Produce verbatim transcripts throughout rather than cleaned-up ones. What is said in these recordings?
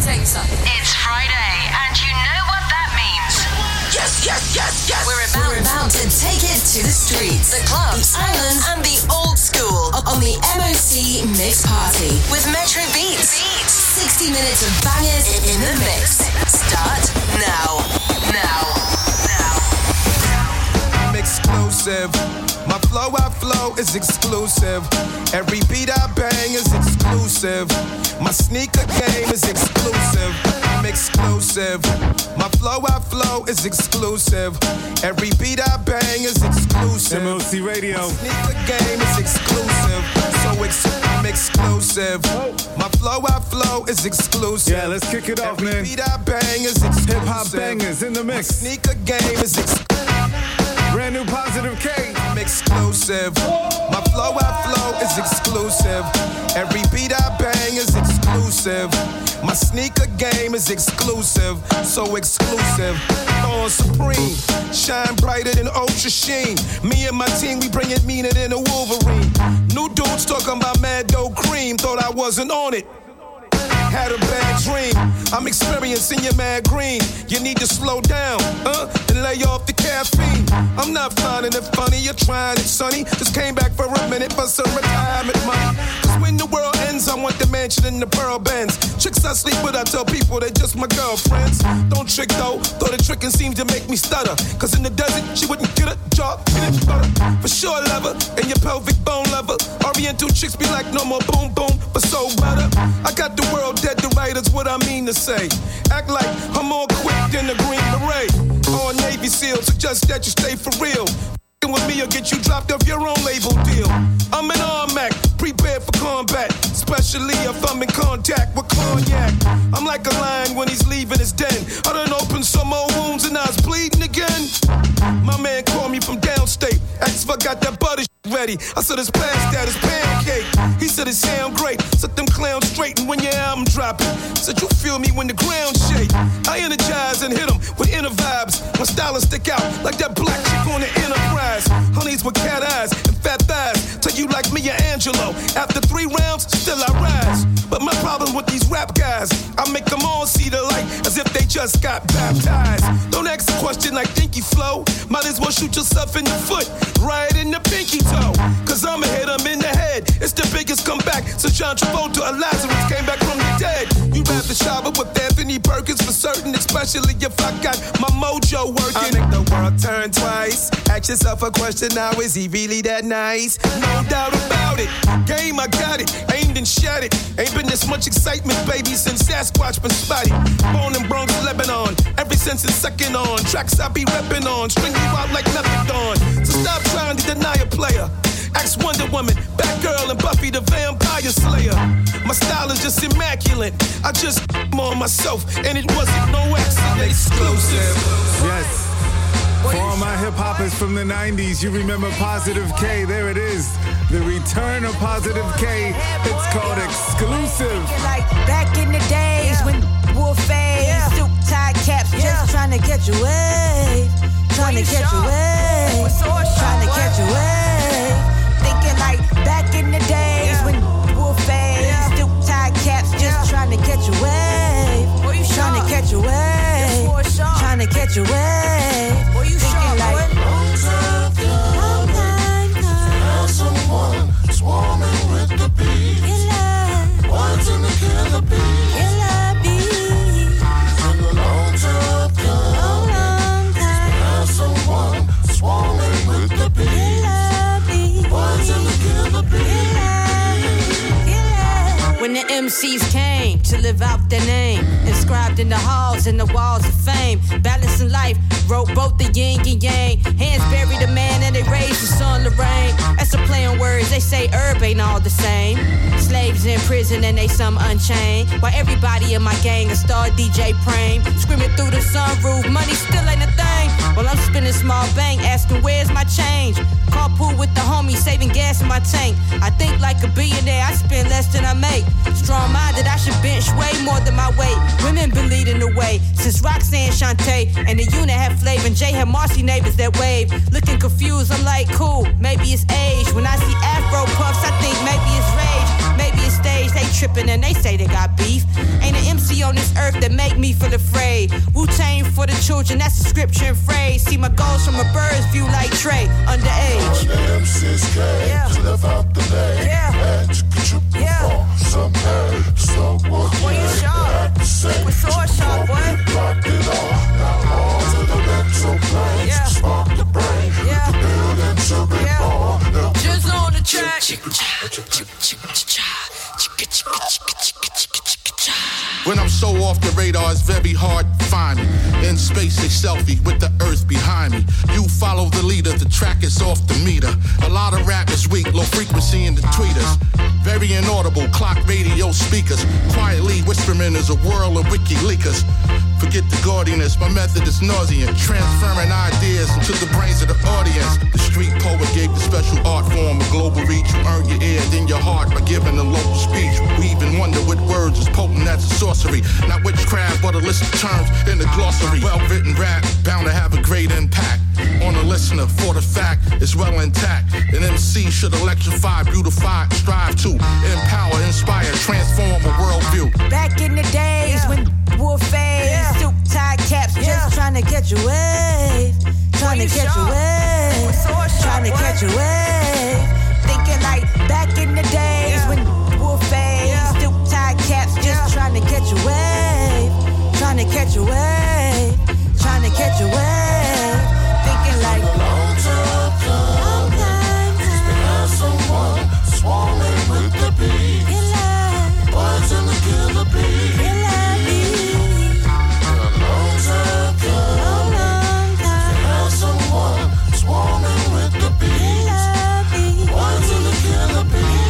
tell you something. It's Friday, and you know what that means. Yes, yes, yes, yes. We're about, We're about to take it to the streets, the clubs, the islands, and the old school on the M O C Mix Party with Metro Beats. Beats. sixty minutes of bangers in the mix. Start now. Now. Now. I'm exclusive. My flow, I flow is exclusive. Every beat I bang is exclusive. My sneaker game is exclusive. I'm exclusive. My flow, I flow is exclusive. Every beat I bang is exclusive. M O C Radio. My sneaker game is exclusive. So ex- I'm exclusive. My flow, I flow is exclusive. Yeah, let's kick it off, Every man. Every beat I bang is exclusive. Hip hop bangers in the mix. My sneaker game is exclusive. Brand new Positive K. I'm exclusive. My flow, I flow is exclusive. Every beat I bang is exclusive. My sneaker game is exclusive. So exclusive. On Supreme. Shine brighter than Ultra Sheen. Me and my team, we bring it meaner than a Wolverine. New dudes talking about Mad Dough Cream. Thought I wasn't on it. Had a bad dream. I'm experiencing your mad green. You need to slow down, huh? And lay off the caffeine. I'm not finding it funny. You're trying it, sonny. Just came back for a minute for some retirement money. Cause when the world ends, I want the mansion in the pearl bends. Chicks I sleep with, I tell people they just my girlfriends. Don't trick though. Though the trickin' seems to make me stutter. Cause in the desert, she wouldn't get a job. Get it butter. For sure, leather. And your pelvic bone leather. Oriental chicks be like no more boom boom. But so better. I got the world dead to right, that's what I mean to say. Act like I'm more quick than the Green Beret. All Navy SEALs suggest that you stay for real. F***ing with me or get you dropped off your own label deal. I'm an Armac, prepared for combat. Especially if I'm in contact with cognac. I'm like a lion when he's leaving his den. I done opened some old wounds and I was bleeding again. My man called me from downstate. Asked if I got that butter ready. I said it's past that, it's pancake. He said it sound great. Set them clowns straight and when your album dropping. Said you feel me when the ground shake. I energize and hit them with inner vibes. My style stick out like that black chick on the Enterprise. Honeys with cat eyes and fat thighs. Tell you like Mia Angelou. After three rounds, still I rise. But my problem with these rap guys, I make them all see the light as if they just got baptized. Don't ask a question like Dinky Flow. Might as well shoot yourself in the foot, right in the pinky toe. Cause I'ma hit him in the head. It's the biggest comeback since John Travolta or Lazarus came back from the dead. You rap the shower with Anthony Perkins for certain, especially if I got my mojo working. I make the world turn twice. Ask yourself a question now, is he really that nice? No doubt about it. Game, I got it. Aimed and shot it. Ain't been this much excitement, baby, since Sasquatch been spotted. Born in Bronx, Lebanon. Every since it's second on. Tracks I be reppin' on. String you out like methadone. So stop trying to deny a player. Ask Wonder Woman, Batgirl, and Buffy the Vampire Slayer. My style is just immaculate. I just on myself, and it wasn't no accident. Exclusive. Yes. For all my hip hoppers from the nineties, you remember Positive K. There it is. The return of Positive K. It's called Exclusive. Like back in the days when wolf face, yeah. Suit tie caps, yeah. Just trying to catch a wave. Trying to catch a wave. Trying to catch a wave. Thinking like back in the days yeah. when wolf face, yeah. Suit tie caps, just yeah. Trying to catch a wave. Trying to catch a wave. Trying to catch a wave. Thinking like long time come, long time come. Someone swarming with the bees. Wanting to kill the bees. Killer bees. And the long time come, long, long time. Someone swarming with the bees. Wanting to kill the bees. When the M Cs came to live out their name, inscribed in the halls and the walls of fame, balancing life, wrote both the yin and yang. Hands buried the man and they raised the sun, Lorraine. That's a play on words, they say herb ain't all the same. Slaves in prison and they some unchained. While everybody in my gang a star D J Prame, screaming through the sunroof, money still ain't a thing. While I'm spinning small bank, asking where's my change. Carpool with the homies, saving gas in my tank. I think like a billionaire, I spend less than I make. Strong-minded, I should bench way more than my weight. Women been leading the way since Roxanne Shante and the unit had flavor and Jay had Marcy neighbors that wave. Looking confused, I'm like, cool, maybe it's age. When I see Afro puffs, I think maybe it's rage. Maybe it's stage, they tripping and they say they got beef. Ain't an M C on this earth that make me feel afraid. Wu-Tang for the children, that's a scripture and phrase. See my goals from a bird's view like Trey, underage. M six K, yeah. Live out the name. Yeah. And you could yeah. some hay, slug boy. Boy, you sharp. With sword sharp, boy. Locked it off. Now on to the mental plane. Yeah. Spark the brain. Yeah. The buildings to be Yeah. born. Just on the track. When I'm so off the radar, it's very hard to find me. In space, a selfie with the earth behind me. You follow the leader, the track is off the meter. A lot of rap is weak, low frequency in the tweeters. Very inaudible, clock radio speakers. Quietly whispering is a whirl of wiki leakers. Forget the gaudiness, my method is nauseant. Transferring ideas into the brains of the audience. The street poet gave the special art form a global reach. You earn your ear, then your heart by giving a local speech. We even wonder what words is potent as a sorcery. Not witchcraft, but a list of terms in the glossary. Well-written rap, bound to have a great impact on the listener, for the fact it's well intact. An M C should electrify, beautify, strive to empower, inspire, transform a worldview. Back in the days yeah. when wore fades, yeah. suit tie caps, yeah. just trying to catch a wave, trying to catch a wave, trying to catch a wave. Thinking like back in the days yeah. when wore fades, yeah. suit tie caps, just yeah. trying to catch a wave, trying to catch a wave, trying to catch a wave. Thinking like long time, long time, have someone swarming with the bees. Birds in the killer bees. Killer bees. A long time, long, long time, have someone swarming with the bees. Birds in the killer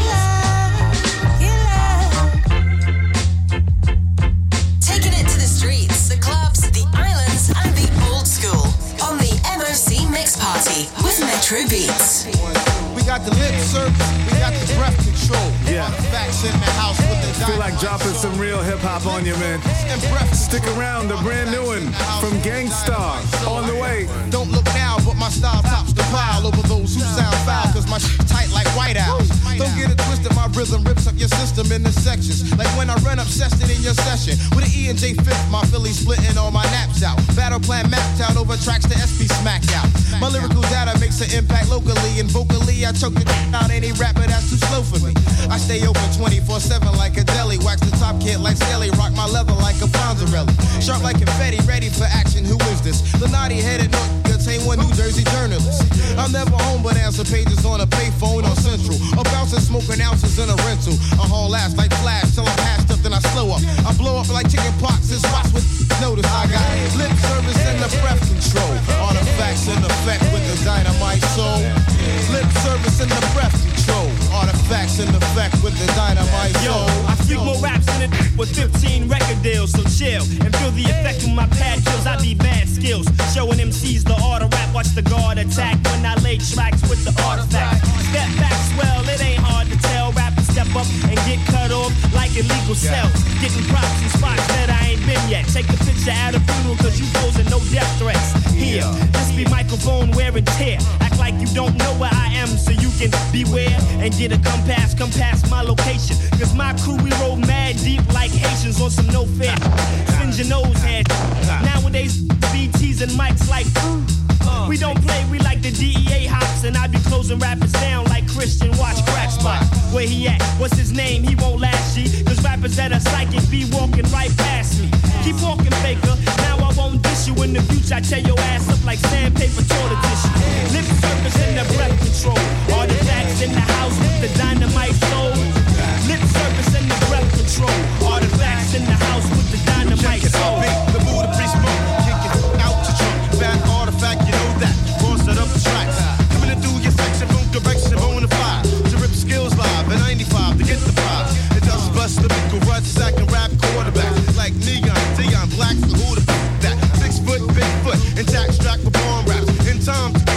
bees. Taking it to the streets, the clubs, the islands, and the old school on the M O C Mix Party with Metro Beats. We got the lip service, we got the breath control. Yeah. Facts in the house with the Feel like dropping some real hip hop on you, man. Stick around, the brand new one from Gangstar on the way. Don't look now, but my style tops the pile over those who sound foul, cause my shit tight like White Owls. Don't get it twisted, my rhythm rips up your system in the sections. Like when I run obsessed in your session. With an E and J fifth, my Philly splitting all my naps out. Battle plan mapped out over tracks to S P smacked out. My lyrical data makes an impact locally and vocally. I choke the out any rapper that's too slow for me. I stay open twenty-four seven like a deli. Wax the top kid like Skelly. Rock my leather like a Fonzarelli. Sharp like confetti, ready for action. Who is this? The naughty headed North contain one New Jersey journalist. I'm never home but answer pages on a payphone or Central. Or bouncing smoking ounces in a rental. A whole last like flash till I'm passed up, then I slow up. I blow up like chicken pox. It's spots with notice. I got lip service and the breath control. Artifacts in effect with the dynamite soul. Lip service and the breath control. Artifacts in effect with the dynamite soul. Yo, I freak more raps than it with fifteen record deals. So chill and feel the effect of my pad kills. I be mad skills. Showing M Cs the art of rap. Watch the guard attack when I lay tracks with the artifact. Step back, swell, it ain't hard to tell. Rappers step up and get cut off like illegal cells. Getting props in spots that I ain't been yet. Take a picture at a funeral cause you posing no death threats. Here, this be microphone wear and tear. Act like you don't know where I am so you can beware and get a come past, come past my location. Cause my crew, we roll mad deep like Haitians on some no fair. Spin your nose head. Nowadays, B Ts and mics like we don't play, we like the D E A hops. And I be closing rappers down like Christian Watch Crack Spot. Where he at? What's his name? He won't last, G. Cause rappers that are psychic be walking right past me. Keep walking, faker. Now I won't dish you in the future. I tear your ass up like sandpaper toilet tissue. Lip service and the breath control. Artifacts in the house with the dynamite soul. Lip service and the breath control. Artifacts in the house with the dynamite soul. The mood of free smoke, kicking out your trunk. Bad artifact, you know that. Force it up the tracks. Coming to do your section, boom, direction, bona fide. To rip skills live at ninety-five to get the vibe. It does bust the big rush, sack and rap quarterback. Like Neon, Dion Black, so who the f that? Six foot, big foot, intact strap for bomb raps. In time to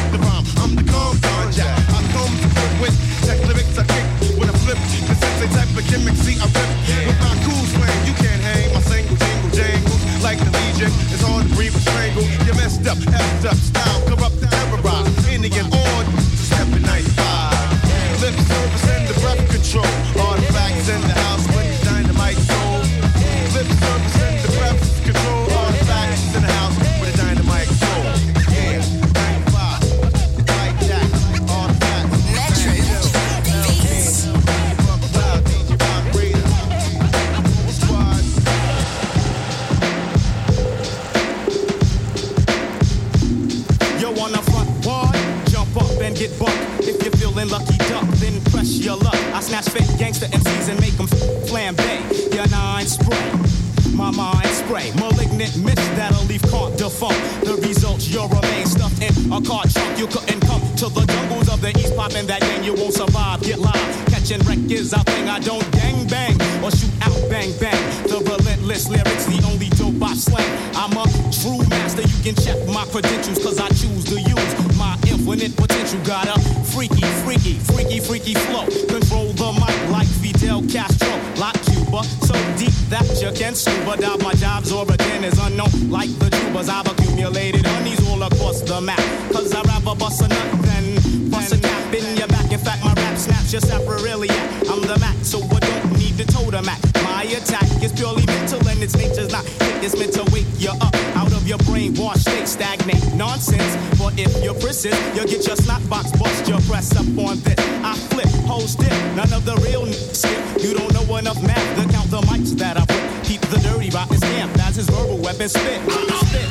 mind spray. My mind spray, malignant mist that'll leave can't defunct. The results, you'll remain stuffed in a car trunk. You couldn't come to the jungles of the East, poppin' that gang, you won't survive. Get live, catching wreck is our thing. I don't gang bang or shoot out bang bang. The relentless lyrics, the only dope I slang. I'm a true master, you can check my credentials, cause I choose to use my infinite potential. Got a freaky, freaky, freaky, freaky flow. Control the mic like Fidel Castro, like Cuba, so deep that you can scuba dive. My job's origin is unknown, like the tubers. I've accumulated honeys all across the map, cause I'd rather bust a nut than bust a cap in your back. In fact, my rap snaps your saprarilia. I'm the Mac, so I don't need to toe the Mac. My attack is purely mental and its nature's not hit. It's meant to wake you up out of your brainwash state, stagnate nonsense. But if you're persist, you'll get your snot box bust. Your press up on this. I flip, hold stiff, none of the real skip. You don't know enough math to count the mics that I put. Keep the dirty rotten stamp as his verbal weapon spit. spit.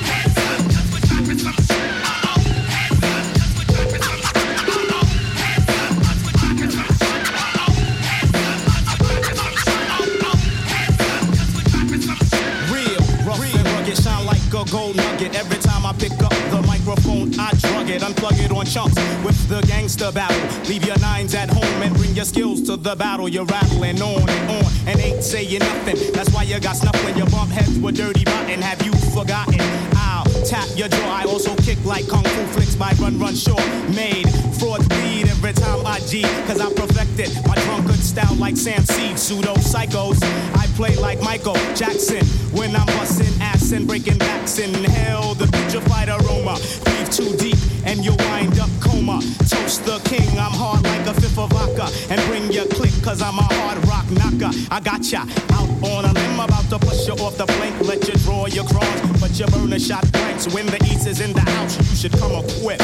A gold nugget. Every time I pick up the microphone, I drug it, unplug it on chunks with the gangster battle. Leave your nines at home and bring your skills to the battle. You're rattling on and on and ain't saying nothing. That's why you got snuff when your bump heads with dirty rotten. Have you forgotten? I'll tap your jaw. I also kick like kung fu flicks by Run Run Short. Made fraud bleed every time I G, cause I perfected my drunkard style like Sam Seed. Pseudo psychos, I play like Michael Jackson when I'm busting ass and breaking backs. Inhale the putrefied aroma, breathe too deep and you'll wind up coma. Toast the king, I'm hard like a fifth of vodka, and bring your click cause I'm a hard rock knocker. I got ya out on a limb, about to push you off the plank. Let you draw your cross, but you burn a shot blanks. When the East is in the house, you should come equipped.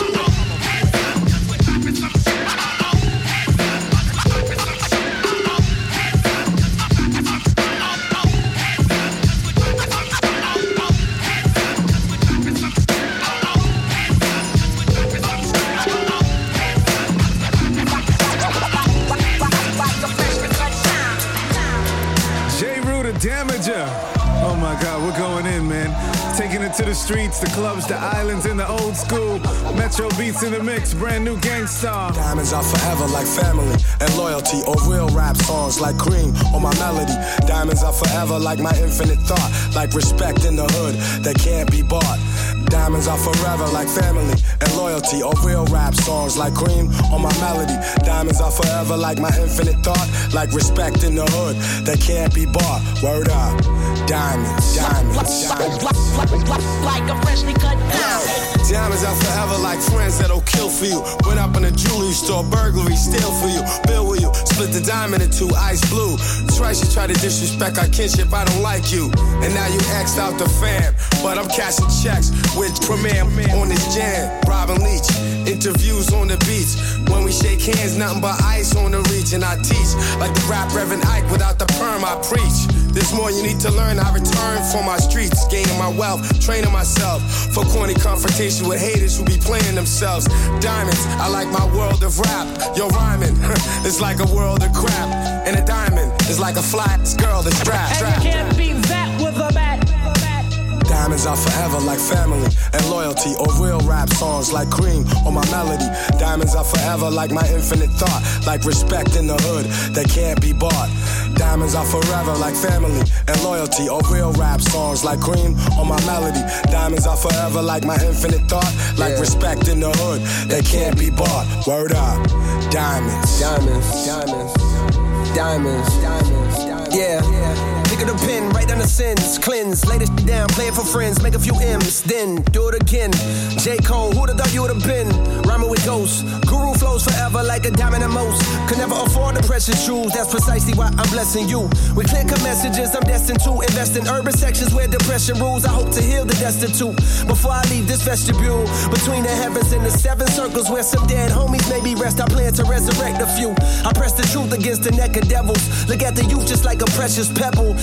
Damager. Oh my God, we're going in, man. Taking it to the streets, the clubs, the islands, and the old school. Metro Beats in the mix, brand new Gangstar. Diamonds are forever like family and loyalty, or real rap songs like Cream or my melody. Diamonds are forever like my infinite thought, like respect in the hood that can't be bought. Diamonds are forever like family and loyalty, or real rap songs like Cream or my melody. Diamonds are forever like my infinite thought, like respect in the hood that can't be bought. Word up, diamonds, diamonds, diamonds. Like a freshly cut diamond. Diamonds are forever like friends that'll kill for you. Went up in a jewelry store, burglary, steal for you. Bill with you, split the diamond in two, ice blue. Twice you try to disrespect our kinship, I don't like you. And now you axed out the fam, but I'm cashing checks with Premier on this jam. Robin Leach, interviews on the beach. When we shake hands, nothing but ice on the reach. And I teach like the rap Reverend Ike, without the perm I preach. There's more you need to learn, I return from my streets, gaining my wealth, training myself for corny confrontation with haters who be playing themselves. Diamonds, I like my world of rap. Yo, rhyming, it's like a world of crap. And a diamond is like a fly girl that's strapped. And you can't beat that with a bat. Diamonds are forever like family and loyalty, or real rap songs like Cream or my melody. Diamonds are forever like my infinite thought, like respect in the hood that can't be bought. Diamonds are forever like family and loyalty, or real rap songs like Cream or my melody. Diamonds are forever like my infinite thought, like yeah. respect in the hood that can't be bought. Word up, diamonds, diamonds, diamonds, diamonds, diamonds, diamonds. Yeah. yeah. Pick up the pen, write down the sins, cleanse, lay this shit down, play it for friends, make a few M's, then do it again. J. Cole, who'd have thought you would've been? Rhyming with ghosts, guru flows forever like a diamond and most. Could never afford the precious jewels, that's precisely why I'm blessing you. With clear cut messages, I'm destined to invest in urban sections where depression rules. I hope to heal the destitute before I leave this vestibule. Between the heavens and the seven circles where some dead homies maybe rest, I plan to resurrect a few. I press the truth against the neck of devils. Look at the youth just like a precious pebble.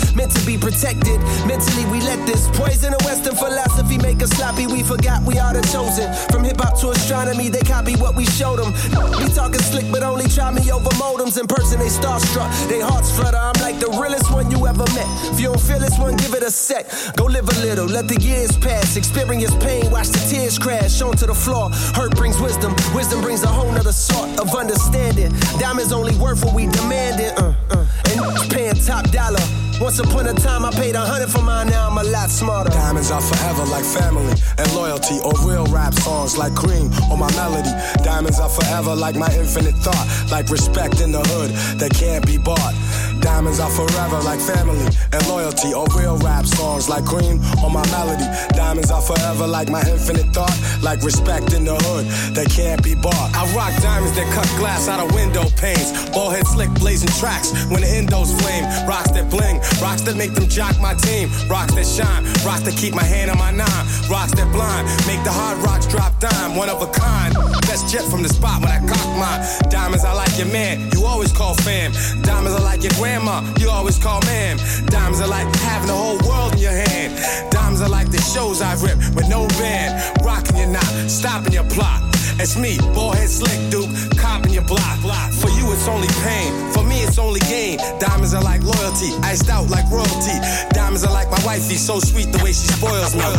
meant to be protected. Mentally we let this poison of Western philosophy make us sloppy. We forgot we are the chosen. From hip-hop to astronomy, they copy what we showed them. Be talking slick, but only try me over modems. In person, they starstruck, they hearts flutter. I'm like the realest one you ever met. If you don't feel this one, give it a sec. Go live a little, let the years pass. Experience pain, watch the tears crash onto the floor. Hurt brings wisdom, wisdom brings a whole nother sort of understanding. Diamonds only worth what we demanded. Uh, uh, and paying top dollar. Once upon a time, I paid a hundred for mine, now I'm a lot smarter. Diamonds are forever like family and loyalty, or real rap songs like Cream or my melody. Diamonds are forever like my infinite thought, like respect in the hood that can't be bought. Diamonds are forever like family and loyalty, or real rap songs like Cream or my melody. Diamonds are forever like my infinite thought, like respect in the hood that can't be bought. I rock diamonds that cut glass out of window panes, ball head slick blazing tracks when the endos flame. Rocks that bling, rocks that make them jock my team, rocks that shine, rocks that keep my hand on my nine, rocks that blind, make the hard rocks drop dime, one of a kind. Best jet from the spot when I cock mine. Diamonds are like your man, you always call fam. Diamonds are like your grandma, you always call ma'am. Diamonds are like having the whole world in your hand. Diamonds are like the shows I've ripped with no band. Rocking your knot, stopping your plot. It's me, ballhead slick duke, copping your block. For you it's only pain, for me it's only gain. Diamonds are like loyalty, iced out like royalty. Diamonds are like my wifey, so sweet the way she spoils me.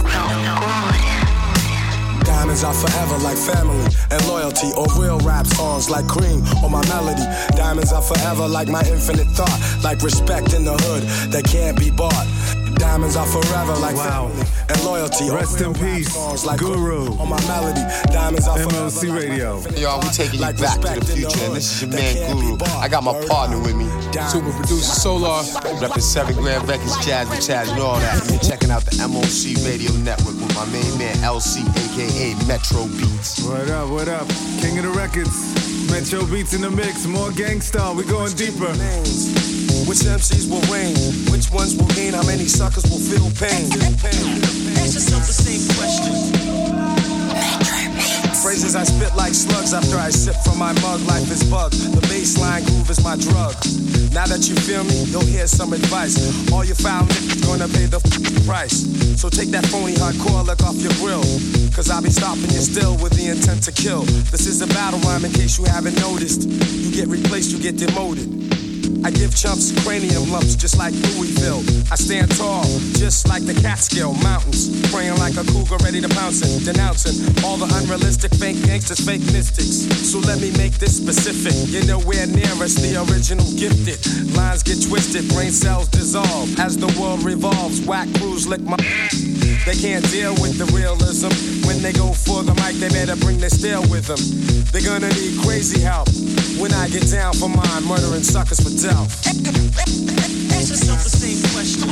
Diamonds are forever like family and loyalty, or real rap songs like Cream or my melody. Diamonds are forever like my infinite thought, like respect in the hood that can't be bought. Diamonds are forever like wow. family and loyalty. Rest in peace, like Guru. On my melody, diamonds are M L C forever Radio. Like Y'all, we taking you back to the future, and this is your man Guru. I got my partner with me, super producer Solar, repping Seven Grand Records, Jazz with Chaz, and all that. And you're checking out the M O C Radio Network with my main man L C, aka Metro Beats. What up? What up? King of the Records, Metro Beats in the mix. More gangsta, we going deeper. Which M Cs will reign? Which ones will gain? How many suckers will feel pain? Ask yourself the same question. Phrases I spit like slugs after I sip from my mug. Life is bug. The baseline groove is my drug. Now that you feel me, you'll hear some advice. All your foul niggas gonna pay the f- price. So take that phony hardcore look off your grill. Cause I'll be stopping you still with the intent to kill. This is a battle rhyme in case you haven't noticed. You get replaced, you get demoted. I give chumps cranium lumps just like Louisville. I stand tall, just like the Catskill Mountains. Praying like a cougar ready to pounce it. Denouncing all the unrealistic fake gangsters, fake mystics. So let me make this specific. You're nowhere near us, the original gifted. Lines get twisted, brain cells dissolve. As the world revolves, whack crews lick my... They can't deal with the realism. When they go for the mic, they better bring their steel with them. They're gonna need crazy help. When I get down for mine, murdering suckers for Delph. Ask yourself the same question.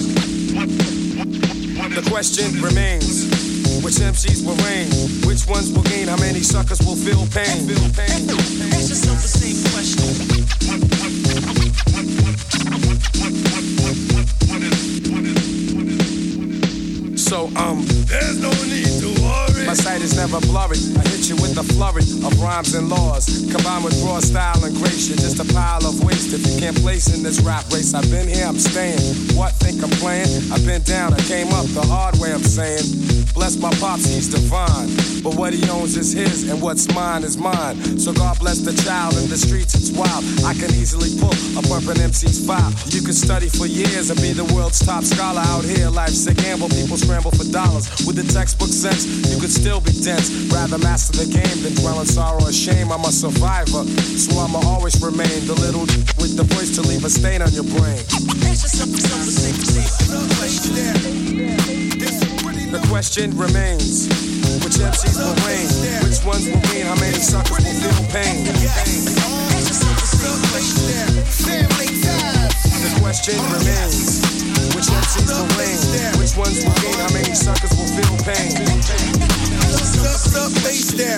The question remains, which M Cs will reign? Which ones will gain? How many suckers will feel pain? Feel pain. Ask yourself the same question. So, um, there's no need to worry. My sight is never blurry. I hit you with a flurry of rhymes and laws, combined with raw style and grace. You're just a pile of waste if you can't place in this rap race. I've been here, I'm staying. What, think I'm playing? I've been down, I came up the hard way, I'm saying. Bless my pops, he's divine. But what he owns is his, and what's mine is mine. So God bless the child in the streets, it's wild. I can easily pull a bumpin' M C's file. You can study for years and be the world's top scholar out here. Life's a gamble, people scramble for dollars. With the textbook sense, you could still be dense. Rather master the game than dwell in sorrow or shame. I'm a survivor, so I'ma always remain the little with the voice to leave a stain on your brain. The question remains, which M Cs will reign? Which ones will gain? How many suckers will feel pain? The question remains, which M Cs will reign? Which ones will gain? How many suckers will feel pain? Sub bass down.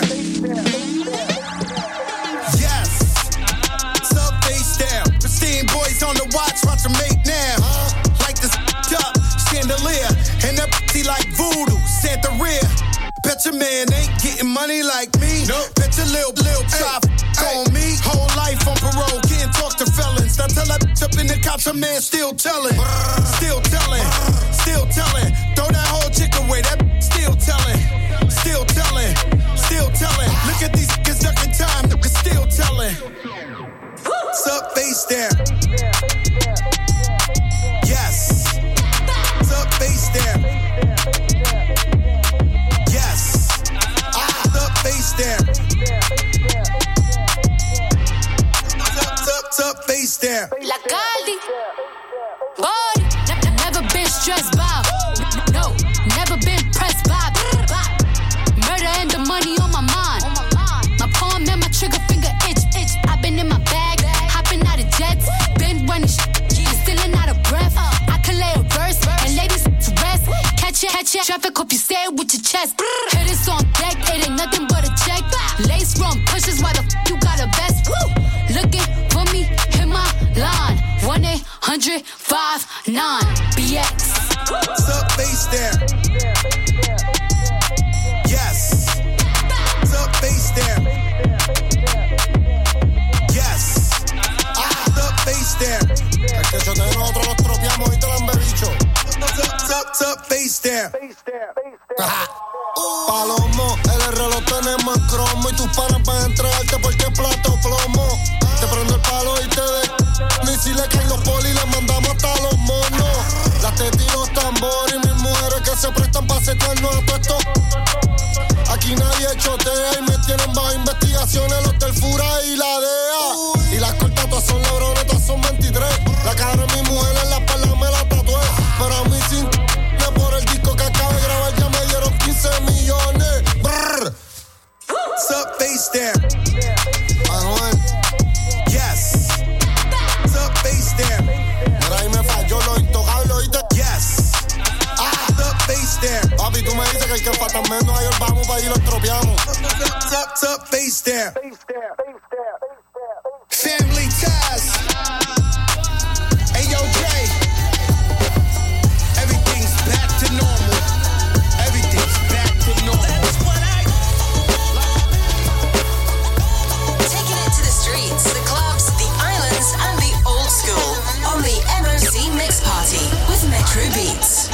Yes. Sub bass down. Pristine boys on the watch, watch them make now. Like this up chandelier, and the like voodoo, Santa Rhea. Bet Bet your man ain't getting money like me. Nope. Bet your lil, lil chop on me. Whole life on parole, can't talk to felons. Now tell that bitch up in the cops, a man still telling. Still telling, still telling. Throw that whole chick away, that still telling. Still telling, still telling. Look at these niggas ducking time, niggas still telling. What's up, face there? Yes. What's up, face there? Yes. What's up, face there? What's up, what's up, face there? La Caldi. Body. Ne- never been stressed by. No. Never been pressed by. Murder and the money on my mind. My palm and my trigger finger itch, itch. I've been in my bag, hopping out of jets, been running sh- and stealing out of breath. I can lay a verse and ladies to rest. Catch it, catch it, traffic, hope you say it with your chest. Hit this on deck, it ain't nothing but a check. Lace rum pushes, why the f- you got a vest? Woo! Looking for me, hit my line. one eight hundred five nine B X. What's up, face there? Yes. What's up, face there? Yes. What's up, face there? Es que yo te nosotros los tropeamos y te lo han bebicho. What's up, what's up, what's up, face there? Palomo, el reloj lo tenemos en cromo y tus panas van a entregarte porque plato plomo. Te prendo el palo y te de... Ni si le caen los polis, le mandamos hasta los monos. Las tetas y los tambores y mis mujeres que se prestan para setearnos a todo esto. Aquí nadie chotea y me tienen bajo investigaciones los del Fura y la D E A. Y las cortas todas son lebrones, todas son veintitrés. La cara de mi mujer en la espalda me la tatué. Pero a mí sin por el disco que acabo de grabar ya me dieron quince millones. Brrr. What's up, face there? Manuel. Yes. What's up, face there? Por ahí me falló lo intocable, ¿oíste? Yes. What's up, face there? Papi, tú me dices que el que falta menos ahí vamos para allí los tropeamos. What's up, what's up, face there? Family ties. Hey, yo, Jay. Everything's back to normal. Everything's back to normal. That's what I... Taking it to the streets, the clubs, the islands, and the old school on the M O C Mix Party with Metro Beats.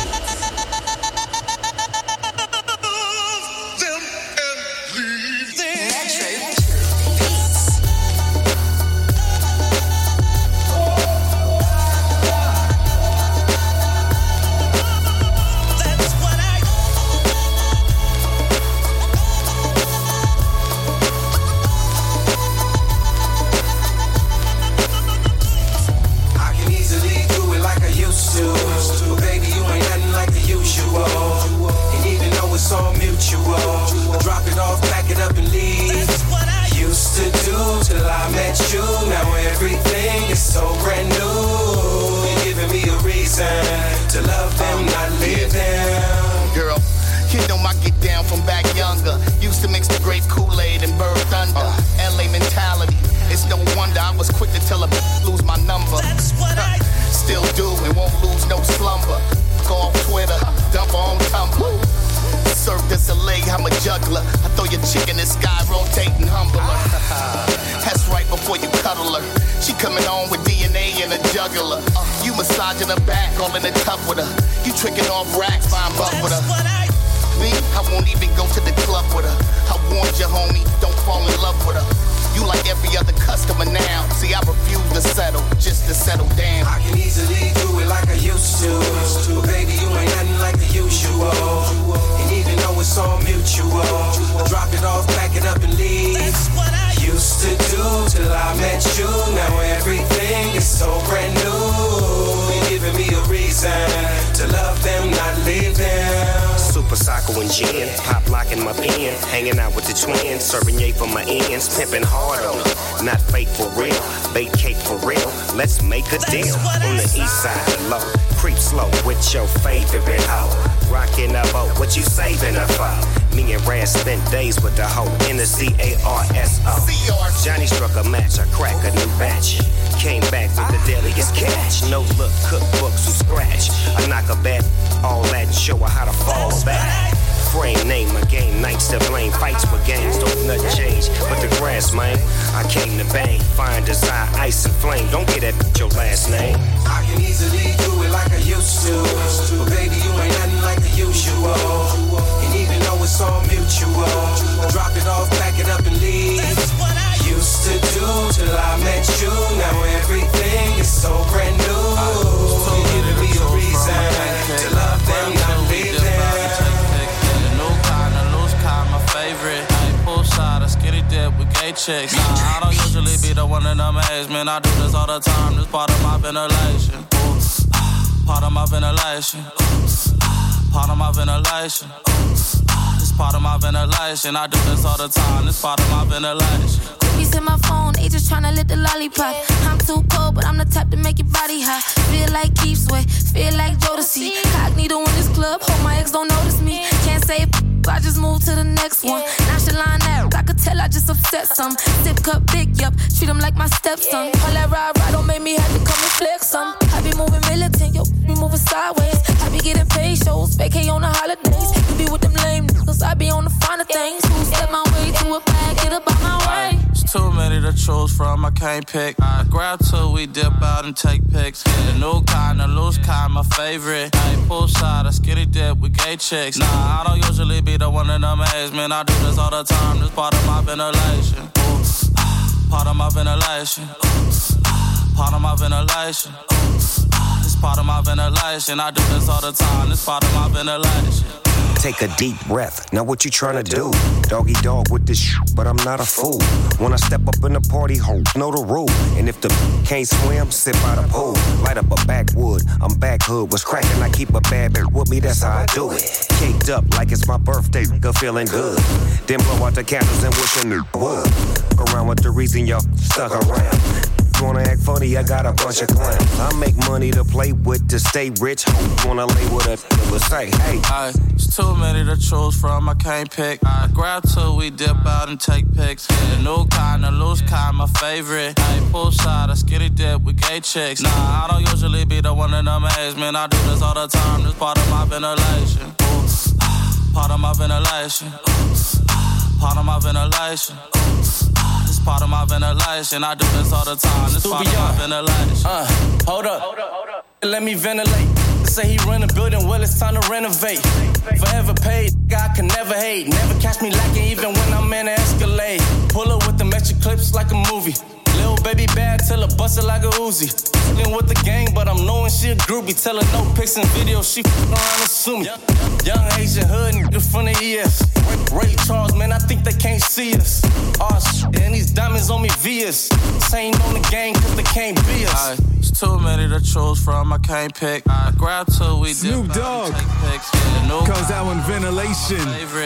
Pimping hard on her, not fake for real, bake cake for real. Let's make a deal on the east side of low. Creep slow with your favorite hoe. Rockin' a boat, what you saving her for? Me and Raz spent days with the hoe in the C A R S O. Johnny struck a match, I crack a new batch. Came back with the deadliest catch. No look cookbooks from scratch. I knock a bat, all that and show her how to fall back. frame, name a game, nights to blame, fights with games, don't nothing change, but the grass, man. I came to bang, fine desire, ice and flame. Don't get that bitch your last name. I can easily do it like I used to, but baby, you ain't nothing like the usual. And even though it's all mutual, I drop it off, pack it up and leave. Used to do till I met you. Now everything is so brand new. You give me a reason to love them, not leave them. The new kind, the loose kind, my favorite. I ain't poolside, I skinny dip with gay chicks. Nah, I don't usually be the one in the maze, man. I do this all the time. This part of my ventilation. Ooh, part of my ventilation. Part of my ventilation. This part of my ventilation. I do this all the time. This part of my ventilation. Cookies in my phone, they just tryna lit the lollipop. I'm too cold, but I'm the type to make your body hot. Feel like Keith Sweat, feel like Jodeci. Cognito in this club, hope my ex don't notice me. Can't say it, I just move to the next one. Nonchalant out, I could tell I just upset some. Sip cup big, yup, treat him like my stepson. All that ride, ride don't make me have to come and flex some. I be moving militant, yo, be moving sideways. I be getting paid shows, vacay on the holidays. You be with them lame niggas, I be on the finer things. Who step my way to a bag, get up on my way. It's too many to choose from, I can't pick. I grab two, we dip out and take pics. The new kind, the loose kind, my favorite. I ain't poolside, I skinny dip with gay chicks. Nah, I don't usually be the one in the maze, man. I do this all the time, this part of my ventilation. Ooh, part of my ventilation. Part of my ventilation. This part of my ventilation. I do this all the time, this part of my ventilation. Take a deep breath. Now what you tryna do? Doggy dog with this sh**, but I'm not a fool. When I step up in the party, hoes know the rule. And if the can't swim, sip out a pool. Light up a backwood, I'm back hood. What's cracking? I keep a bad bitch with me, that's how I do it. Caked up like it's my birthday, good feeling good. Then blow out the candles and wishing it would. Around with the reason y'all stuck around. Wanna act funny, I got a bunch of clowns. I make money to play with to stay rich. Wanna lay with a but say, hey. Aye, it's too many to choose from, I can't pick. I grab two, we dip out and take pics. The new kind, the loose kind, my favorite. I ain't poolside, I skinny dip with gay chicks. Nah, I don't usually be the one in the maze, man. I do this all the time, this part of my ventilation. Ooh, part of my ventilation. Part of my ventilation. This part of my ventilation. I do this all the time. This part of my ventilation. Uh, hold up. Hold up, hold up. Let me ventilate. Say he run a building, well, it's time to renovate. Forever paid, I can never hate. Never catch me lacking even when I'm in an Escalade. Pull up with the extra clips like a movie. Little baby bad till her bust it like a Uzi. Dealing with the gang, but I'm knowing she a groupie. Tell her no pics and videos, she f***ing around and sue me. Young Asian hood in front of E S. Ray Charles, man, I think they can't see us. Oh shit, and these diamonds on me Vias. Saying on the gang cause they can't be us. Aye, it's too many to choose from, I can't pick. I grab two, we Snoop dip Dogg yeah, calls that one Ventilation.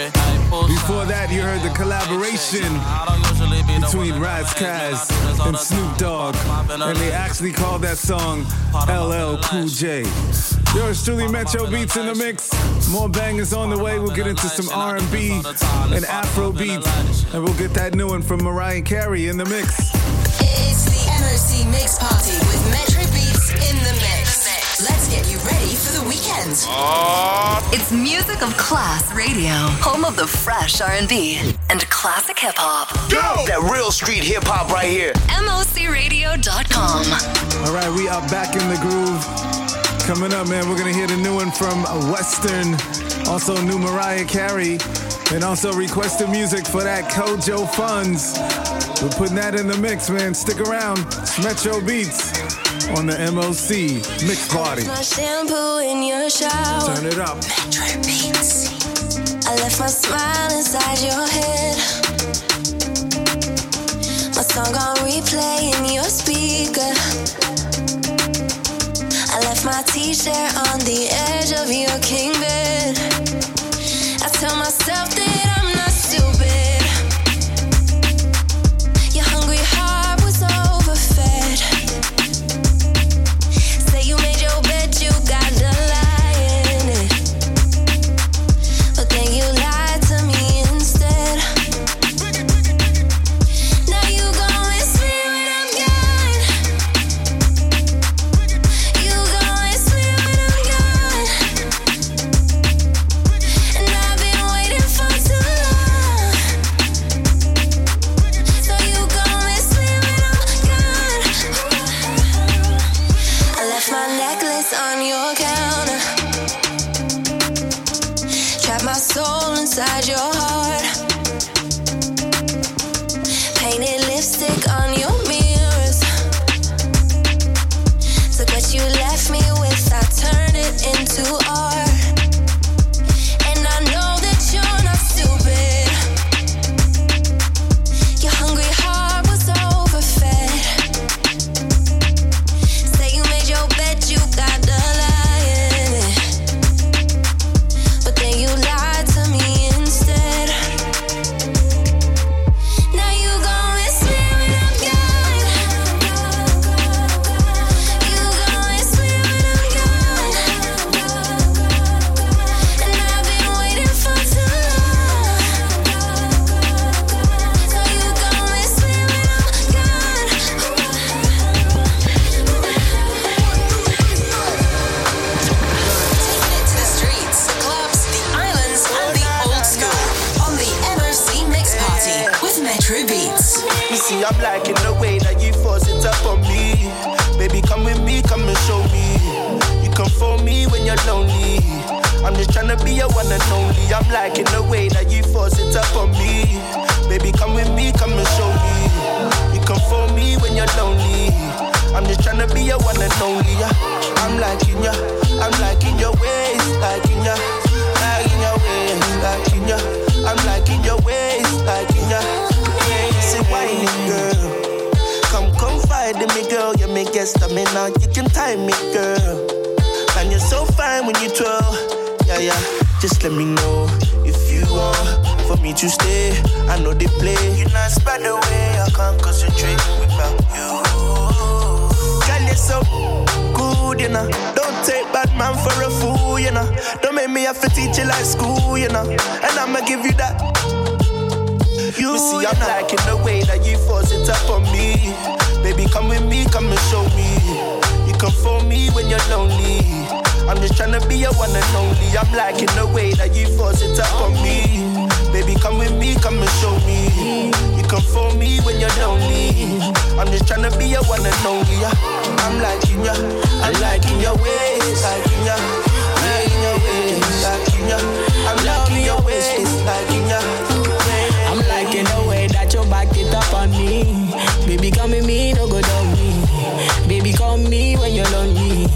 Before that, you heard the collaboration between Raz Kaz and Snoop Dogg, and they actually called that song L L Cool J. Yours truly, Metro Beats in the mix. More bangers on the way. We'll get into some R and B and Afro beats, and we'll get that new one from Mariah Carey in the mix. It's the M O C Mix Party with Metro Beats in the mix. Let's get you ready for the weekend. It's music of class radio, home of the fresh R and B and classic hip hop. Go! That real street hip hop right here. M O C radio dot com. All right, we are back in the groove. Coming up, man, we're gonna hear the new one from Western, also new Mariah Carey, and also requested music for that Kojo Funds. We're putting that in the mix, man. Stick around. It's Metro Beats on the M O C Mix Party. My shampoo in your shower. Turn it up. Metro Beats. I left my smile inside your head. My song on replay in your speaker. I left my t-shirt on the edge of your king bed. I tell myself that I'm not stupid. Your hungry heart was overfed. Say you made your bed, you got to lie in it. But then you lied to me instead. Now you gon' miss me when I'm gone. You gon' miss me when I'm gone. inside your heart. Painted lipstick on your mirrors. Took what you left me with, I turned it into art. And I know that you're not stupid. Your hungry heart was overfed. Say you made your bed, you got the lie in it. But then you lied to me instead. Now you gon' miss me when I'm gone. You gon' miss me when I'm gone. And I've been waiting for too long. So you gon' miss me when I'm gone. Taking it to the streets, the clubs, the islands, and the old school on the M O C Mix Party with Metro Beats. You see, I'm liking the way that you force it up on me. Baby, come with me, come and show me. You come for me when you're lonely. I'm just tryna be your one and only. I'm liking the way that you force it up on me. Baby, come with me, come and show me. You come for me when you're lonely. I'm just tryna be your one and only. Yeah. I'm liking ya, I'm liking your ways, liking ya, liking your ways, liking ya. I'm liking your ways, liking ya. Say whining girl, come confide in me girl. You may get stamina, you can time me girl. And you're so fine when you twirl, yeah yeah. Just let me know if you want for me to stay. I know they play. You're not spread away, I can't concentrate without you. Girl, you're so good, you know. Don't take bad man for a fool, you know. Don't make me have to teach you like school, you know. And I'ma give you that. You see, I'm liking the way that you force it up on me. Baby, come with me, come and show me. You come for me when you're lonely. I'm just tryna be your one and only. I'm liking the way that you force it up on me. Baby, come with me, come and show me. You come for me when you're lonely. I'm just tryna be your one and only. Yeah. I'm liking ya, I'm liking your ways, liking ya, liking your ways, liking ya. I'm liking your ways, liking ya. I'm liking the way that you back it up on me. Baby, come with me, no go down me. Baby, call me when you're lonely.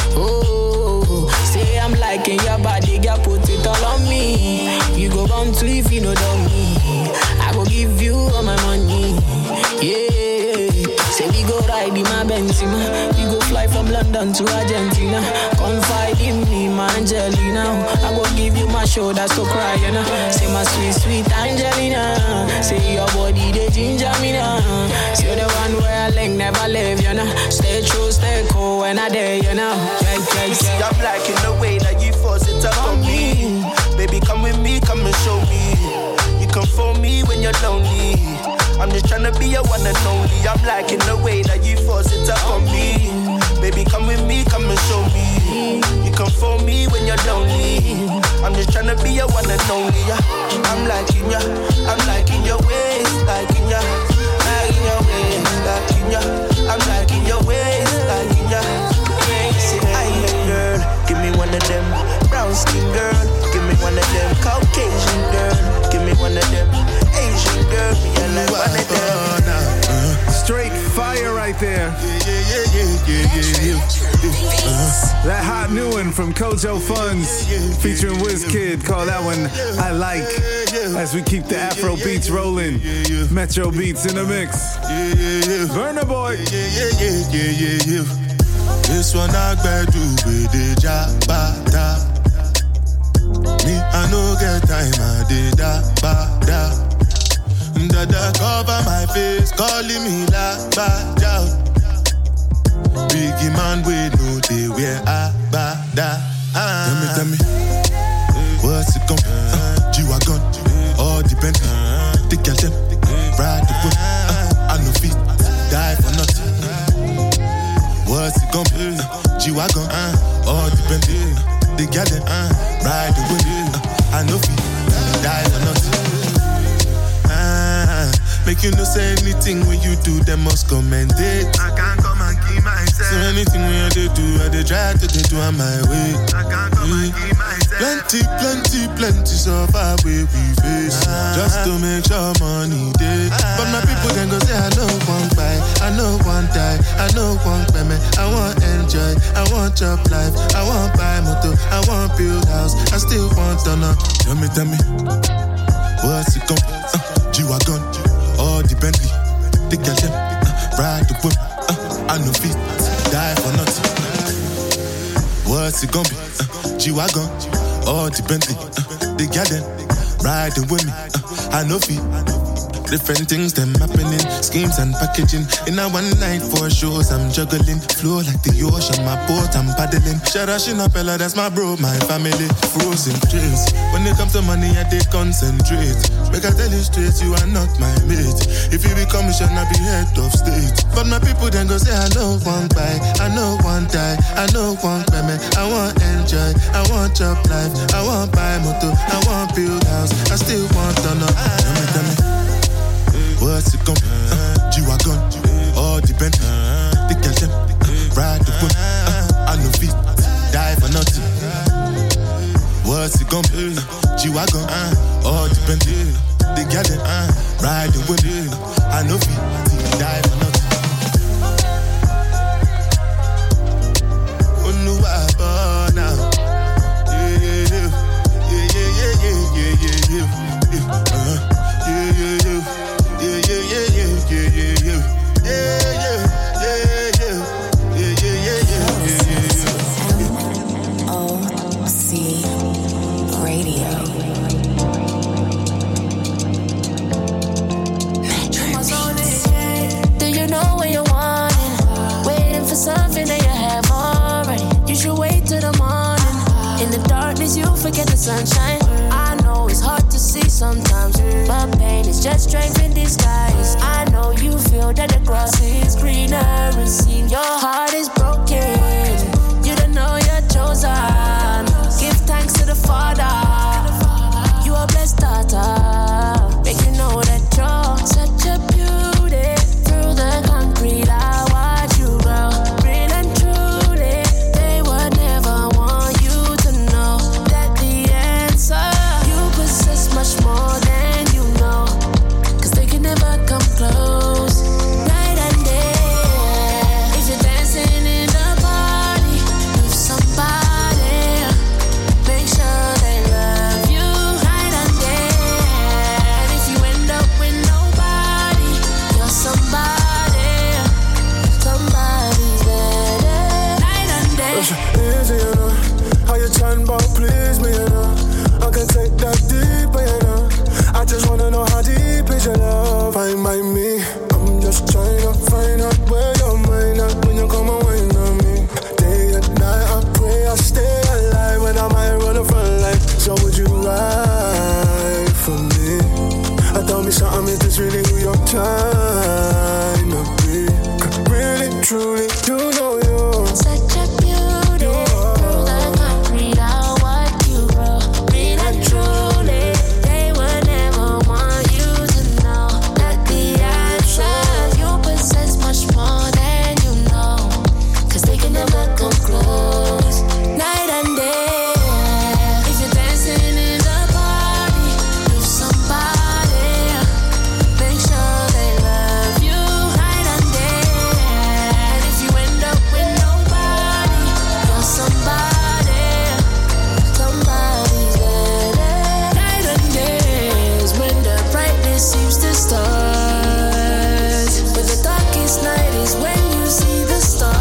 Oh, say I'm liking your body, girl, put it all on me. You go bound to if you know down me. I go give you all my money. Yeah, say we go ride in my Benzema. We go fly from London to Argentina. Confide in me, my Angelina. I go give you my shoulder so cry, you know. Say my sweet, sweet Angelina. Say your body, they ginger me now. Say you're the one where I like never leave, you know. Stay true, stay cool when I dare, you know. Yeah, yeah, yeah. See, I'm liking the way that you force it up on me. Baby, come with me, come and show me. You come for me when you're lonely. I'm just tryna be your one and only. I'm liking the way that you force it up on me. Baby, come with me, come and show me. You come for me when you're lonely. I'm just tryna be your one and only. Yeah. I'm liking ya, I'm liking your ways, liking ya, liking your ways, liking ya. I'm liking your ways, liking ya. Say island girl, give me one of them. Brown skin girl, give me one of them. Caucasian girl, give me one of them. Asian girl, me I like one of them. Straight fire right there. That hot new one from Kojo Funds featuring Wizkid. Call that one I Like. As we keep the Afro beats rolling. Metro Beats in the mix. Burna Boy. This one I better do with the jabata. Me, I no get time, I did that, ba, da. Dada cover my face, calling me la, ba, da. Biggie man, we know they wear a, ba, da. Ah. Tell me, tell me, what's it come? Uh, G-Wagon, all depend. The girl them, ride the whip. Uh, I no fit, die for nothing. What's it gon' be? Uh, G-Wagon, uh, all depend. The girl them, uh, ride the whip. Uh, I no fit, die for nothing. Uh, make you no say anything when you do, they must commend it. I can't come and keep myself. So anything when you do, I they try to do on my way. I can't come mm. and keep myself. Plenty, plenty, plenty so far where we face. Just to make sure money day. But my people can go say I know one buy, I know one die, I know one payment. I want enjoy, I want job life, I want buy motor, I want build house, I still want to know. Tell me, tell me, what's it come? Uh, G-Wagon, all the Bentley, the girl them, uh, ride the whip, uh, I know feet, die for nothing. What's it gonna be? Uh, G-Wagon, all the Bentley, uh, the girl them, riding with me, uh, I know feet. Different things them happening, schemes and packaging. In a one night for shows, I'm juggling. Flow like the ocean, my boat, I'm paddling. Sharashina Pella, that's my bro, my family. Frozen dreams. When it comes to money, I they concentrate. Make I tell you straight, you are not my mate. If you become, you shall not be head of state. But my people then go say, I know one buy, I know one die, I know one payment. I want enjoy, I want job life, I want buy motor, I want build house, I still want to know. Tell me, tell me. What's it come? Uh, G-Wagon, all the Bentley, the girl them, uh, ride the whip, uh, I know feet, die for nothing. What's it come? Uh, G-Wagon, uh, all the Bentley, the girl them, uh, ride the whip, uh, I know feet, die for nothing. Oh no, I burn now. Yeah, yeah, yeah, yeah, yeah, yeah, yeah, yeah, yeah, uh, yeah, yeah, yeah. Yeah, yeah, yeah, yeah, yeah, yeah, yeah, yeah, yeah, yeah, yeah, yeah, yeah, yeah, O C Radio. Do you know what you want? Waiting for something that you have already. You should wait till the morning. In the darkness, you forget the sunshine. I know it's hard to see sometimes, but pain is just strength in disguise. I know you feel that the grass is greener and seem your heart is broken. You don't know you're chosen. Give thanks to the Father. You are blessed daughter. Make you know that you're such a beauty. Through the concrete, I watch you grow. Real and truly, they would never want you to know that the answer you possess much more than you know. Cause they can never come close. Night and day. If you're dancing in the party with somebody, make sure they love you night and day. And if you end up with nobody, you're somebody. Somebody's better. Night and day. Easy, you know. How you trying about please me, you know. I can take that deeper, you know. I just wanna know how deep is your love. Find by me. I'm just trying to find out where your mind at when you come and wine on me. Day and night I pray I stay alive when I might run a front line. So would you ride for me? I tell me something, is this really who you're trying to be? Really, truly, you know you're such a beauty. Through the concrete, I watch you grow. Real and truly, they would never want you to know that the answer you possess much more than you know. Cause they can never come close. Night and day. If you're dancing in the party with somebody, make sure they love you night and day. And if you end up with nobody, you're somebody. Somebody's better. Night and days when the brightness seems to start. But the darkest night is when you see the stars.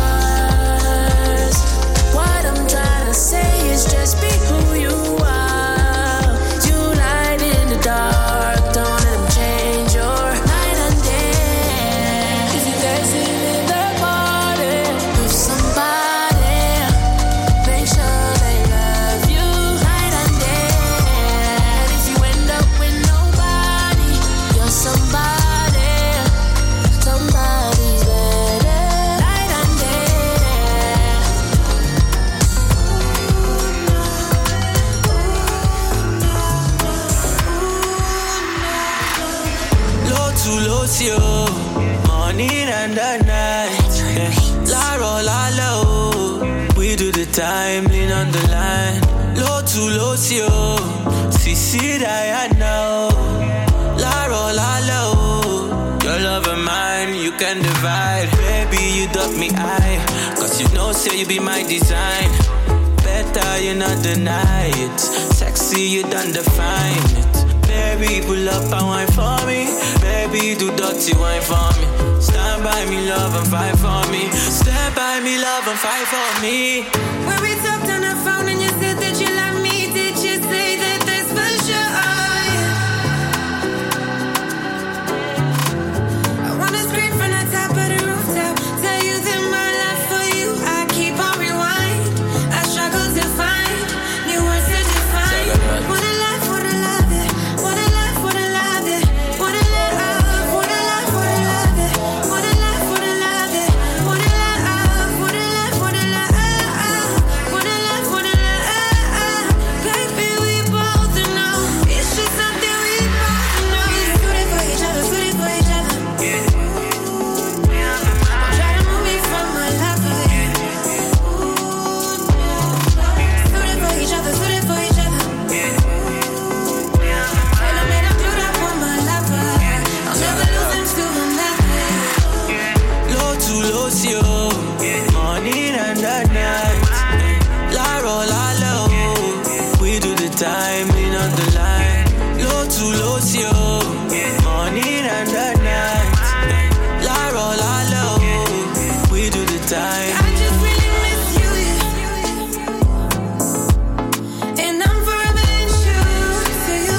What I'm trying to say is just be who you are. You light in the dark, don't let them change your night and day. If you're dancing in the party with somebody, make sure they love you night and day. And if you end up with nobody, you're somebody. Somebody's better night and day. Low to low to you, morning and the night. Yeah. La roll, la low. We do the time, lean on the line. Low to to Lucio, Sisi Diana, Laro Lalo. Your love and mine, you can divide. Baby, you duck me eye, cause you know, say you be my design. Better you not deny it. Sexy, you done define it. Baby, pull up and wine for me. Baby, do dirty wine for me. Stand by me, love, and fight for me. Stand by me, love, and fight for me. When we talked on the phone and you said that you love me, did you say that that's for sure? I wanna scream from the top of the rooftop, tell you that my love for you, I keep on rewind. I struggle to find new words to define. What a life, what a love it. What a life, what a love it. What a love, what a life, what a love it. What a life, what a love it. What a love, what a life, what a love. What a life, what a love. Baby, we both know it's just something we both know. We're suited for each other, suited for each other. Try to move me from my lover. Suited for each other, suited for each other. When I made him do that for my lover, I'll never lose him to another. Low to low, yo. Morning and the night. Laro, lalo. We do the timing on the line. Low to low, yo. Morning and the night. Laro, lalo. We do the time. I just really miss you, and I'm forever in true to you.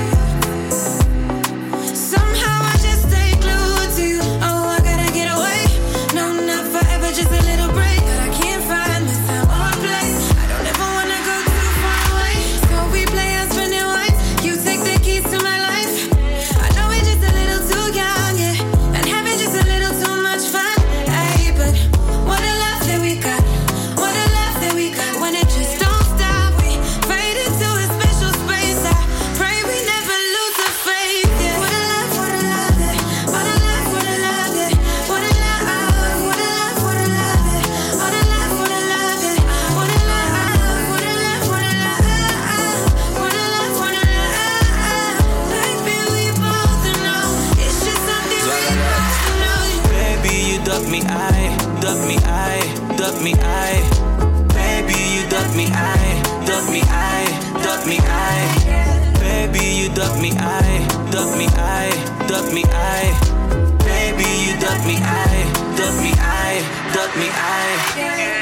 Somehow I just stay glued to you. Oh, I gotta get away. No, not forever, just a little break. But I can't find the time or place. I don't ever wanna go too far away. So we play husband and wife. You take the keys to my life. I know we're just a little too young, yeah, and having just a little too much fun. Ay, but what a love that we got. What a love that we got. When it just don't stop, we fade into a special space. I pray we never lose the faith. Yeah. What a love, what a love it. What a love, what a love it. What a love, what a love, what a love it. What a love, what a love it. What a love, what a love, what a love. What a love, what a love. Baby, we both know it's just something we both know. Baby, you duck me eye, duck me eye, duck me eye. Baby, you duck me eye, duck me eye, duck me eye. Baby, you duck me eye, duck me eye, duck me eye. Baby, you duck me eye, duck me eye, duck me eye.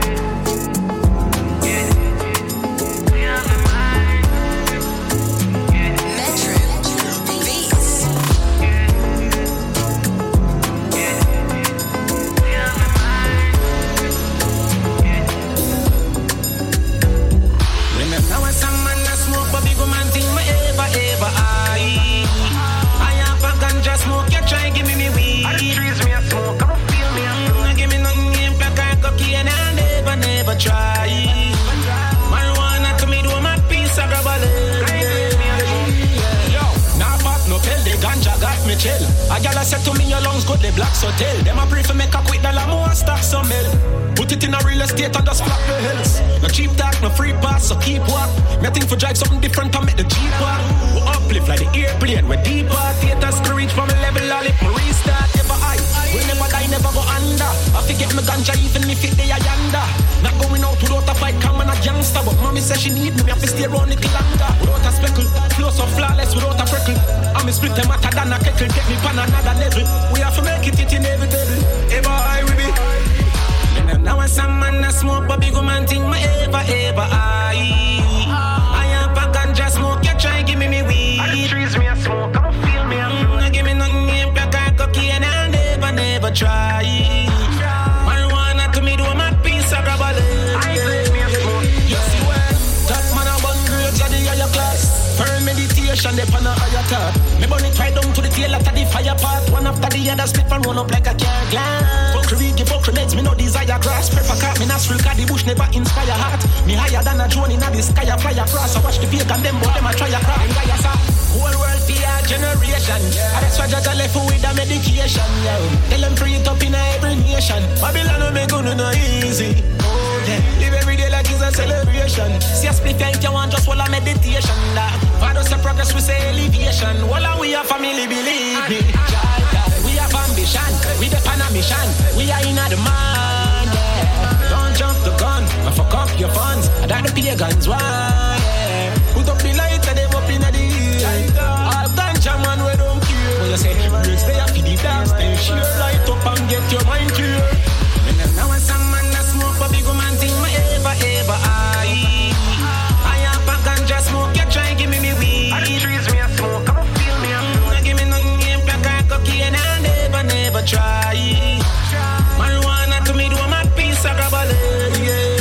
Now when some man a smoke, but big man think me ever, ever I I have a ganja smoke, you try give me me weed. I trees me a smoke, come feel me a smoke. Give me nothing in black and cocaine, I never, never try. Marijuana to me do my piece of grabber. Yo, now pop no pill, the ganja got me chill. A gal a said to me your lungs good, the black so tell. Them a pray for make a quick dollar more stack some mill. Put it in a real estate and just flap the hills. No cheap talk, no free pass, so keep walk. Me think for drive something different and make the Jeep walk. We uplift like the airplane, we deeper. Theaters to reach from a level, all it me restart. Never I, we never die, never go under. I forget my ganja even if it they a yonder. Not going out without a fight, come on a youngster. But mommy says she need me, me have to stay around it longer. Without a speckle, flow so flawless without a freckle. I'm a split them hotter than a kettle, get me pan another level. We have to make it, it in every devil. Ever I will be. Now when some man a smoke, but big man think me ever, ever I I have a ganja smoke, you try give me me weed. I trees me a smoke, come feel me a mm, give me nothing in black and cocaine, I never, never try. Marijuana to me do my piece of grabber. I trees me a smoke. You see where top man a bun grades of the higher class. Pearl meditation, they pan a higher top. Me burn it right down to the tail after the fire part. One after the other split and roll up like a car glass. Fuckery, give up meds, me no desire grass. Prefer cat, me not real, cause the bush never inspire heart. Me higher than a drone in the sky, a fly across. I watch the pagan, them but them a try a crack. Whole world for your generation. I just watch a left with a medication, yeah. Tell them free it up in every nation. Babylon will make it no easy. Oh yeah, live every day like it's a celebration. See a split tank, you want full of meditation. That father say progress, we say elevation. All of we are family, believe me. We have ambition, we depend on mission. We are in the man, yeah. Don't jump the gun, and fuck up your funds. I got the pagans, why, yeah. Put up the light and they up in the heat. All ganja man, we don't care. When you say, breaks they have to the dance, then sheer light up and get your mind clear. And now when some man that smoke, but big man think my ever, ever, I I have a ganja smoke, you try give me me weed. I trees me a smoke, come feel me a smoke. Give me nothing, game, black and cocaine, and never, never try. Marijuana to me do my piece, I grab a leg, yeah.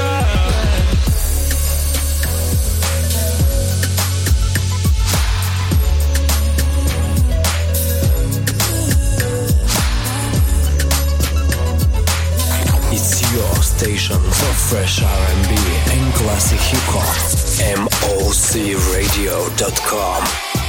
Your station for fresh R and B and classic hip hop. M O C radio dot com.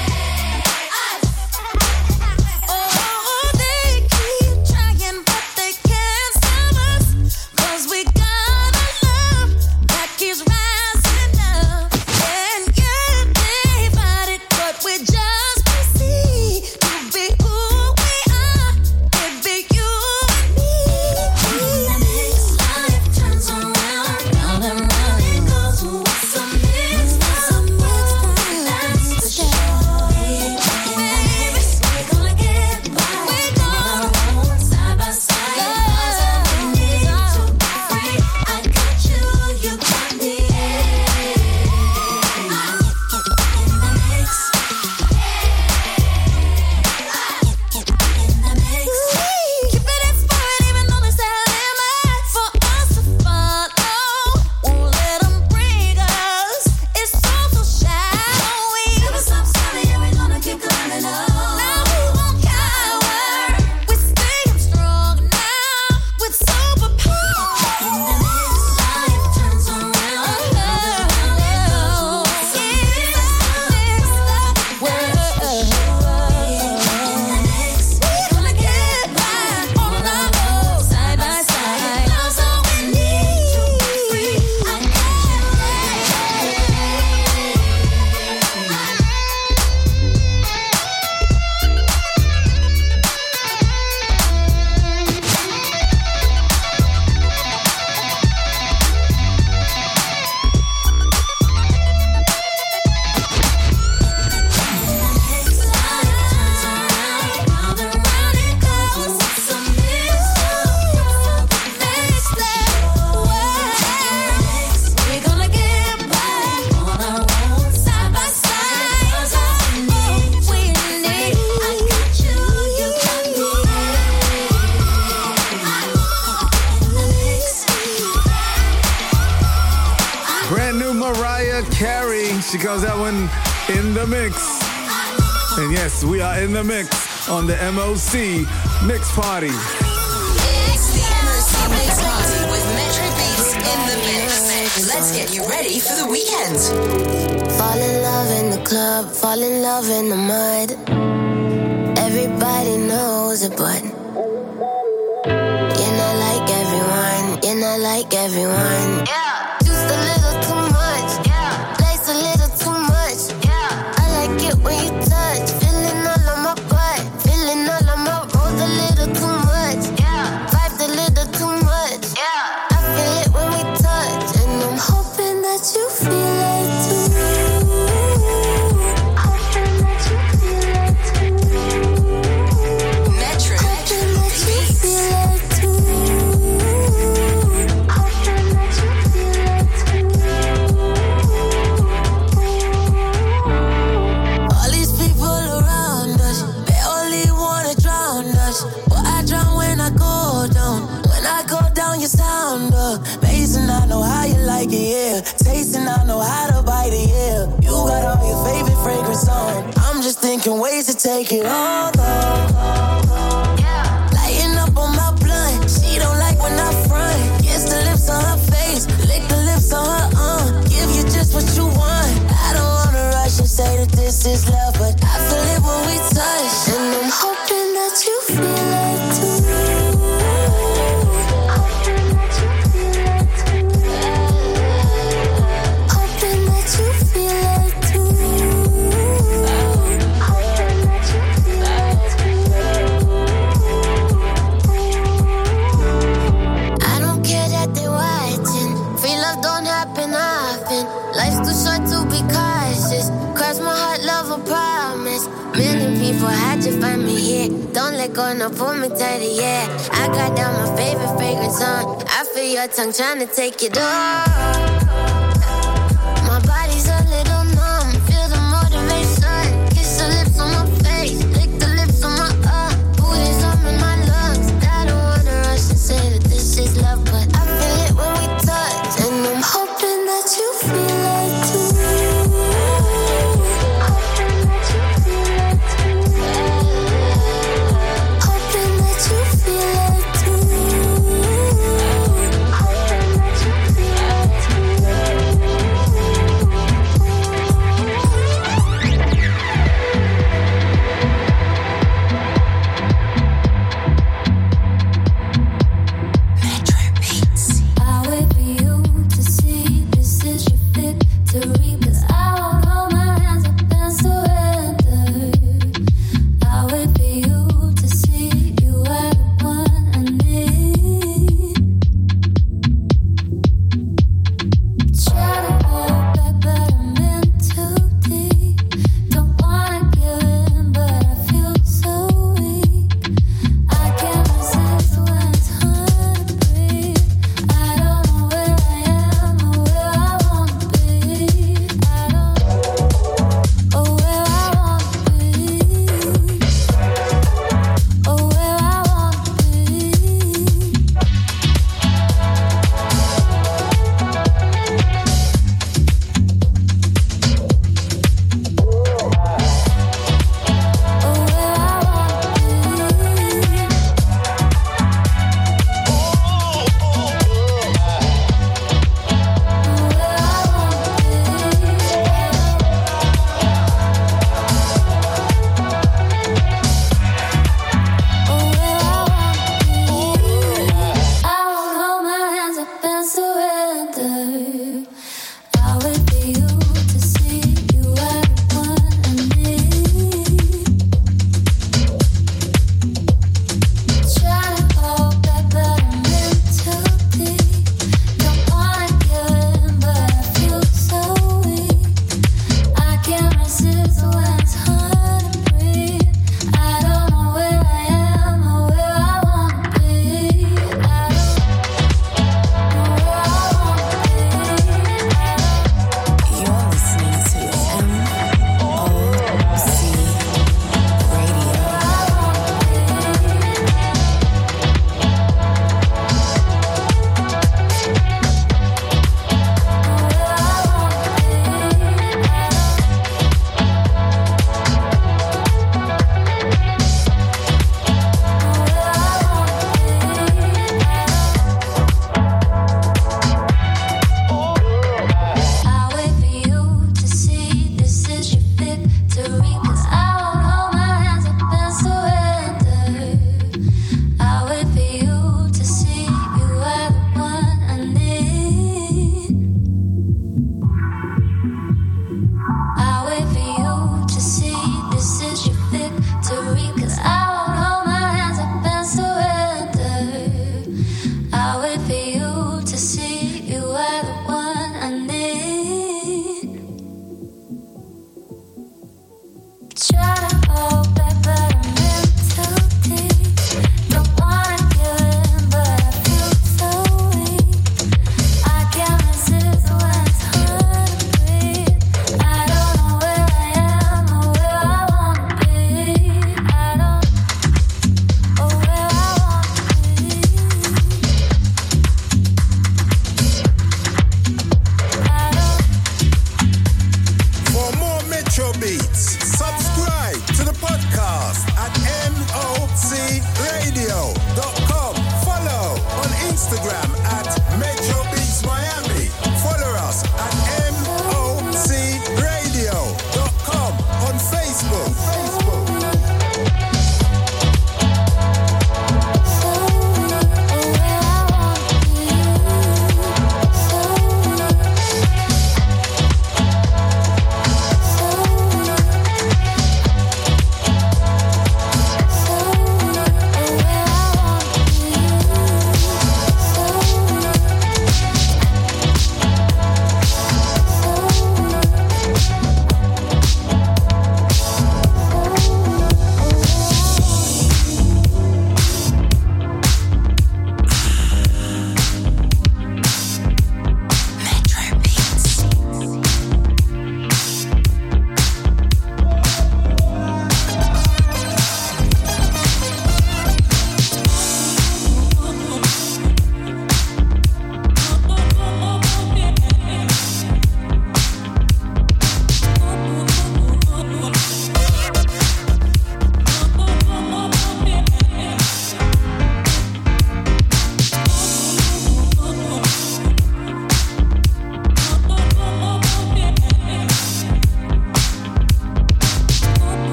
She calls that one In the Mix. And yes, we are in the mix on the M O C Mix Party. It's the M O C Mix Party with Metro Beats in the mix. Let's get you ready for the weekend. Fall in love in the club, fall in love in the mud. Everybody knows it, but you're not like everyone, you're not like everyone. Yeah. Just a little too much. Yeah. Place a little too much. Yeah. I like it when you touch. Feeling all on my butt. Feeling all on my rolls a little too much. Yeah. Vibes a little too much. Yeah. I feel it when we touch. And I'm hoping that you feel it too. Hoping that you feel it too. Metro. Hoping that you feel it too. Hoping that you feel it too. All these people around us, they only wanna drown us. But I drown when I go down. When I go down, you sound up. Amazing, I know how you like it, yeah. Tasting, I know how to bite it, yeah. You got all your favorite fragrance on. I'm just thinking ways to take it all, though. Lighting up on my blunt. She don't like when I front. Kiss the lips on her face. Lick the lips on her arm. Give you just what you want. I don't wanna rush and say that this is love, but I feel it when we touch. And I'm hoping that you feel it too. Hoping that you feel it too. Hoping that you feel life's too short to be cautious. Cross my heart, love, a promise. Million people had to find me here. Don't let go, no, pull me tighter, yeah. I got down my favorite fragrance on. I feel your tongue trying to take it off. My body's a little numb. Feel the motivation. Kiss the lips on my face. Lick the lips on my arm. Booty's up in my lungs. I don't wanna rush and say that this is love, but I feel it when we touch. And I'm hoping that you feel it too. Hoping that you feel it too. Hoping that you feel it too. Hoping that you feel it too.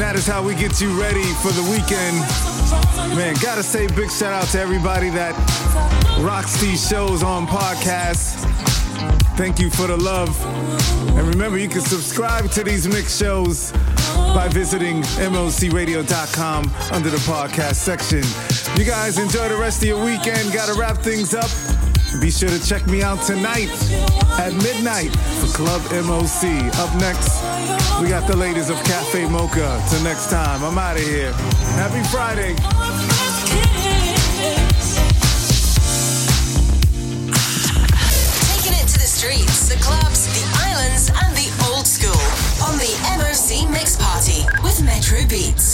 that is how we get you ready for the weekend. Man, gotta say big shout out to everybody that rocks these shows on podcasts. Thank you for the love. And remember, you can subscribe to these mix shows by visiting M O C radio dot com under the podcast section. You guys enjoy the rest of your weekend. Gotta wrap things up. Be sure to check me out tonight at midnight for Club M O C. Up next, we got the ladies of Cafe Mocha. Till next time, I'm out of here. Happy Friday. Taking it to the streets, the clubs, the islands, and the old school on the M O C Mix Party with Metro Beats.